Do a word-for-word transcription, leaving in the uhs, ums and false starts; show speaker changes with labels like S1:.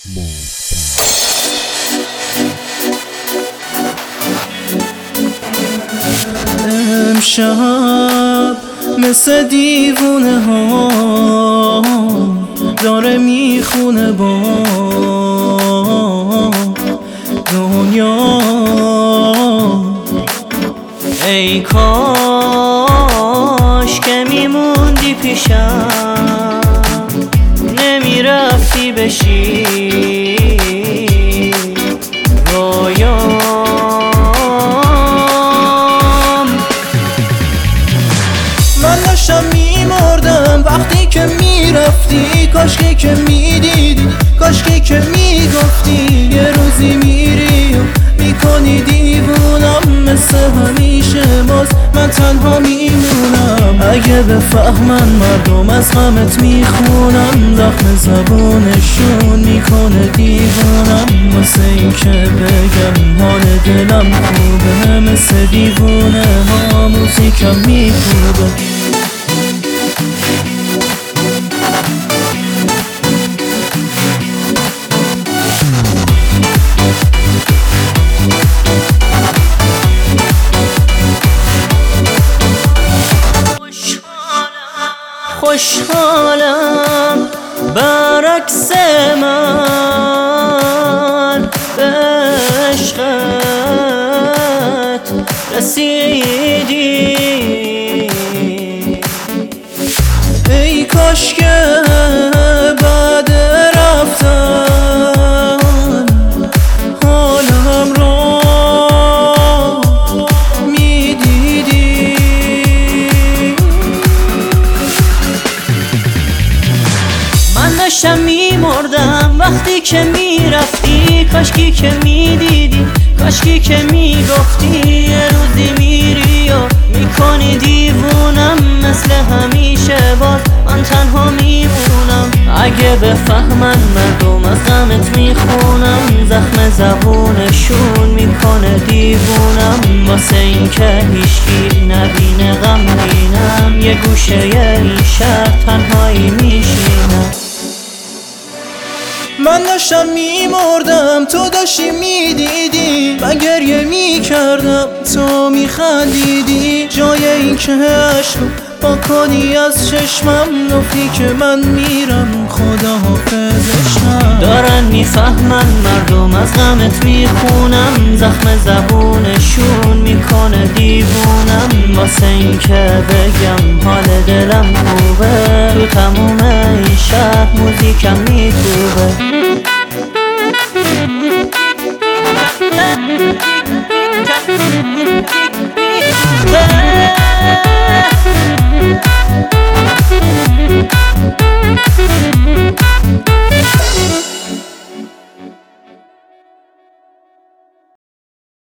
S1: امشب مثل دیوونه ها داره میخونه با دنیا. ای کاش که میموندی پیشم، نمیرفتی بشی رویام. من داشتم میمردم وقتی که میرفتی، کاشکی که میدیدی، کاشکی که میگفتی یه روزی میری و میکنی دیوونم. مثل همیشه باز من تنها میمونم، اگه بفهمن مردم از غمت میخونم. زخم زبونشون میکنه دیوونم، واسه این که بگم حال دلم خوبه. مثل دیوونه ها موزیکم میکوبه. خوشحالم برعکس من به عشقت رسیدی. ای کاش که بعد رفتن حالم را میدیدی. من داشتم میمردم وقتی که میرفتی، کاشکی که میدیدی، کاشکی که میگفتی یه روزی میری و میکنی دیوونم. مثل همیشه باز من تنها میمونم، اگه بفهمن مردم از غمت میخونم. زخم زبونشون میکنه دیوونم، واسه این که هیچکی نبینه غمگینم. یه گوشه این شهر تنهایی میشینم. من داشتم میمردم تو داشتی میدیدی، من گریه میکردم تو میخندیدی. جای این که عشقو با کنی از چشمم، گفتی که من میرم خدا حافظشم. دارن میفهمن مردم از غمت میخونم، زخم زبونشون میکنه دیوونم. واسه این که بگم حال دلم خوبه، تو تموم این شهر موزیکم میکوبه.